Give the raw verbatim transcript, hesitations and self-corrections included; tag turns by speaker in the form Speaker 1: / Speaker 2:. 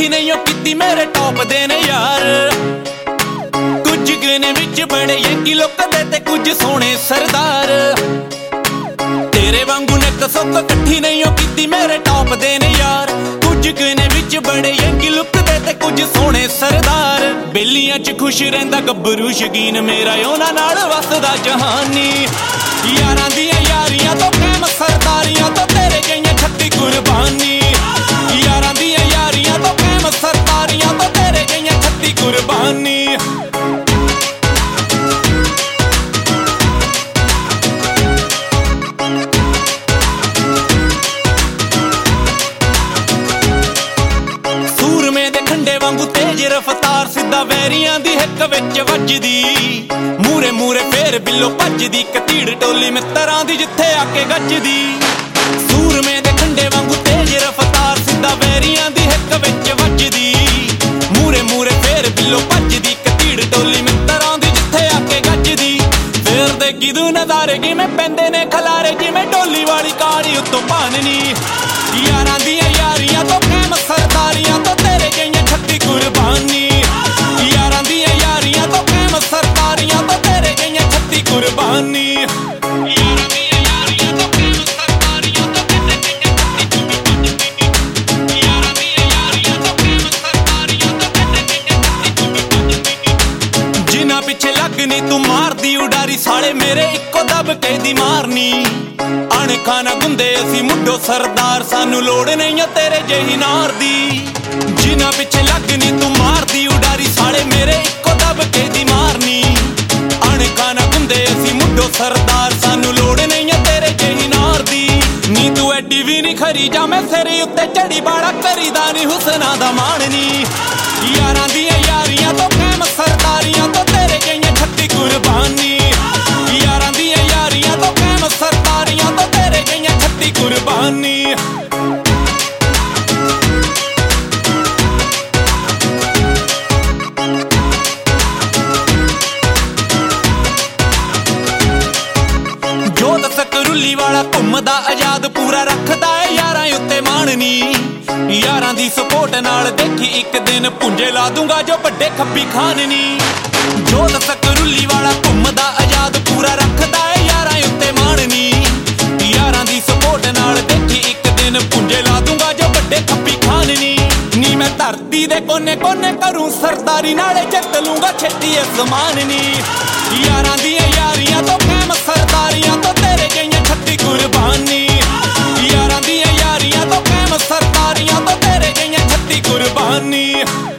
Speaker 1: कट्ठी नहीं ओ कीती मेरे टॉप दे ने यार। कुछ गने विच बड़े यंकी लोक दे ते कुछ सोहणे सरदार। तेरे वांगू ने कसोक कट्ठी नहीं ओ कीती मेरे टॉप दे ने यार। कुछ गने विच बड़े यंकी लोक दे ते कुछ सोहणे सरदार। बेलियां च खुश रहिंदा गब्बरू शकीन मेरा उहनां नाल वसदा जहानी। यारां दियां यारियां तो कैम सरदारियां तो तेरे गईयां छत्ती कुर्बानी। यारां दियां यारियां तो कैम सरदारियां तो तेरे गईयां छत्ती कुर्बानी। सूरमे दे खंडे वांगू तेज रफ्तार सिद्धा वैरियां दी हिक विच वजदी। मूरे मूरे फेर बिल्लो भजदी कतीड़ टोली मित्तरां दी जिथे आके गजदी। सूरमे दे खंडे वांगू तेज रफ्तार सिद्धा वैरियां दी हिक विच वजदी। मूरे मूरे फेर बिल्लो भजदी कतीड़ टोली मित्तरां दी जिथे आके गजदी। फेर दे गिदू नज़ारे किवें पैंदे ने खलारे जिवें ढोली वाली काड़ी उत्तों भाननी। यारां दियां यारियां तो कैम सरदारियां तो तेरे गईयां छत्ती कुर्बानी। यारां दियां यारियां तो कैम सरदारियां तो तेरे गईयां छत्ती कुर्बानी। जिन्हां पिछे लगनी तू मारदी उडारी साले मेरे इक्को दब के दी मारनी। अणखा ना गुंदे असी मुड्डो सरदार सानू लोड़ नहीं है तेरे जेही नार दी। जिन्हां पिछे लगनी तू मारदी उडारी साले मेरे इक्को दब के दी मारनी। अणखा ना गुंदे असी मुड्डो सरदार सानू लोड़ नहीं है तेरे जेही नार दी। नी तू एडी भी नहीं खरी जा मैं सिर उत्ते चढ़ी बाड़ा करीदा नी हुसना दा माणनी। यारां दियां यारियां तो कैम सरदारियां तो तेरे गईयां छत्ती कुर्बानी। यारां दियां यारियां तो कैम सरदारियां तो तेरे गईयां छत्ती कुर्बानी। जोत सकरुली वाला घुमदा आजाद पूरा रखदा है यारां उत्ते माणनी। यारां दी सपोर्ट नाल देखी एक दिन पुंजे ला दूंगा जो बड़े खब्बी खाननी। जोत सकरुली वाला घुमदा आजाद पूरा रखदा है यारां उत्ते माणनी। यारां दी सपोर्ट नाल देखी एक दिन पुंजे ला दूंगा जो बड़े खब्बी खाननी। नी मैं धरती दे कोने कोने करूं सरदारी नाले जित लूंगा छेती आसमान नी। यारां दियां यारियां तो कैम सरदारियां तो तेरे गईयां छत्ती कुर्बानी। यारां दियां यारियां तो कैम सरदारियां तो तेरे गईयां छत्ती कुर्बानी।